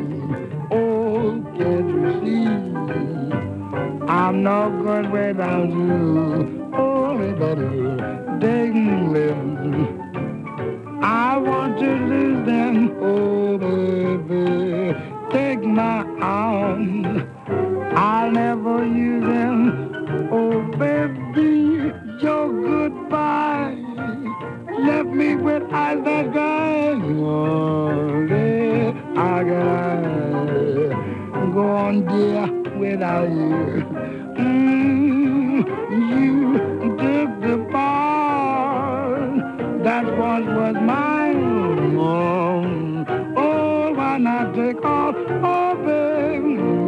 Oh, can't you see? I'm no good without you. Oh, baby, taking lips. I want to lose them. Oh, baby, take my arms. I'll never use them. Oh, baby, your goodbye left me with eyes that cry. Oh, yeah, I gotta go on, dear, without you. You took the part that was mine. Oh, why not take off? Oh, baby.